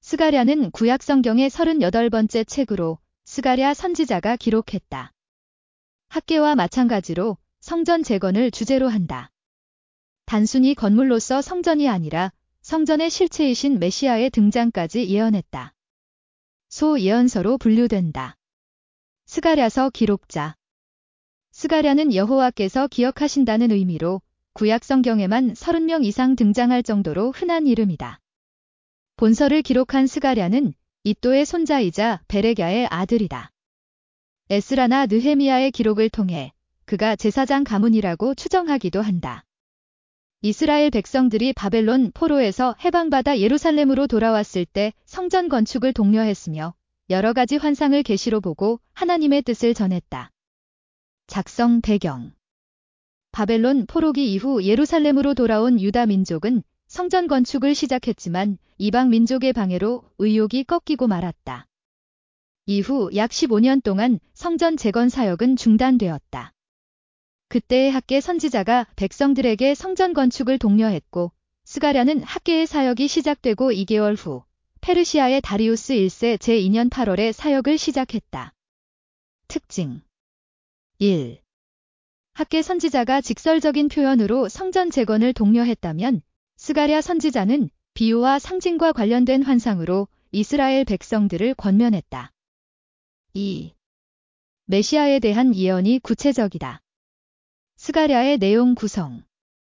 스가랴는 구약 성경의 38번째 책으로 스가랴 선지자가 기록했다. 학개와 마찬가지로 성전 재건을 주제로 한다. 단순히 건물로서 성전이 아니라 성전의 실체이신 메시아의 등장까지 예언했다. 소예언서로 분류된다. 스가랴서 기록자. 스가랴는 여호와께서 기억하신다는 의미로 구약 성경에만 30명 이상 등장할 정도로 흔한 이름이다. 본서를 기록한 스가랴는 이또의 손자이자 베레랴의 아들이다. 에스라나 느헤미야의 기록을 통해 그가 제사장 가문이라고 추정하기도 한다. 이스라엘 백성들이 바벨론 포로에서 해방받아 예루살렘으로 돌아왔을 때 성전 건축을 독려했으며 여러 가지 환상을 계시로 보고 하나님의 뜻을 전했다. 작성 배경. 바벨론 포로기 이후 예루살렘으로 돌아온 유다 민족은 성전 건축을 시작했지만 이방 민족의 방해로 의욕이 꺾이고 말았다. 이후 약 15년 동안 성전 재건 사역은 중단되었다. 그때의 학개 선지자가 백성들에게 성전 건축을 독려했고 스가랴는 학개의 사역이 시작되고 2개월 후 페르시아의 다리우스 1세 제2년 8월에 사역을 시작했다. 특징 1. 학개 선지자가 직설적인 표현으로 성전 재건을 독려했다면 스가랴 선지자는 비유와 상징과 관련된 환상으로 이스라엘 백성들을 권면했다. 2. 메시아에 대한 예언이 구체적이다. 스가랴의 내용 구성.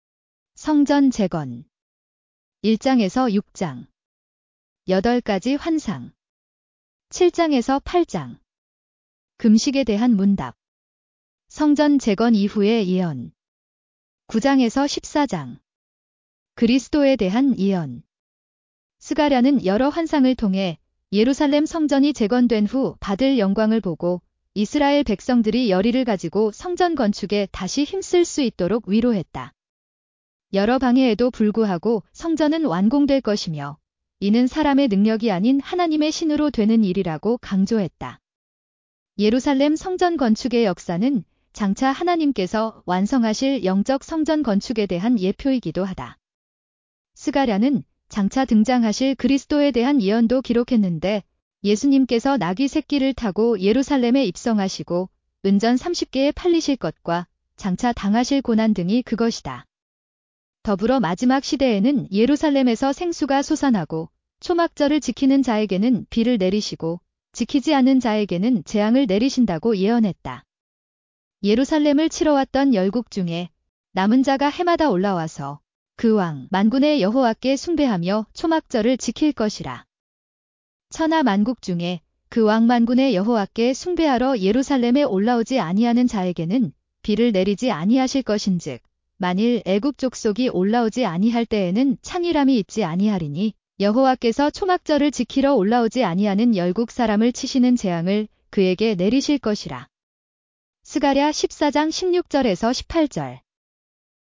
성전 재건 1장에서 6장 8가지 환상 7장에서 8장 금식에 대한 문답 성전 재건 이후의 예언 9장에서 14장 그리스도에 대한 예언 스가랴는 여러 환상을 통해 예루살렘 성전이 재건된 후 받을 영광을 보고 이스라엘 백성들이 열의를 가지고 성전 건축에 다시 힘쓸 수 있도록 위로했다. 여러 방해에도 불구하고 성전은 완공될 것이며 이는 사람의 능력이 아닌 하나님의 신으로 되는 일이라고 강조했다. 예루살렘 성전 건축의 역사는 장차 하나님께서 완성하실 영적 성전 건축에 대한 예표이기도 하다. 스가랴는 장차 등장하실 그리스도에 대한 예언도 기록했는데 예수님께서 나귀 새끼를 타고 예루살렘에 입성하시고 은전 30개에 팔리실 것과 장차 당하실 고난 등이 그것이다. 더불어 마지막 시대에는 예루살렘에서 생수가 솟아나고 초막절을 지키는 자에게는 비를 내리시고 지키지 않는 자에게는 재앙을 내리신다고 예언했다. 예루살렘을 치러왔던 열국 중에 남은 자가 해마다 올라와서 그 왕 만군의 여호와께 숭배하며 초막절을 지킬 것이라. 천하 만국 중에 그 왕 만군의 여호와께 숭배하러 예루살렘에 올라오지 아니하는 자에게는 비를 내리지 아니하실 것인즉 만일 애굽 족속이 올라오지 아니할 때에는 창일함이 있지 아니하리니 여호와께서 초막절을 지키러 올라오지 아니하는 열국 사람을 치시는 재앙을 그에게 내리실 것이라. 스가랴 14장 16절에서 18절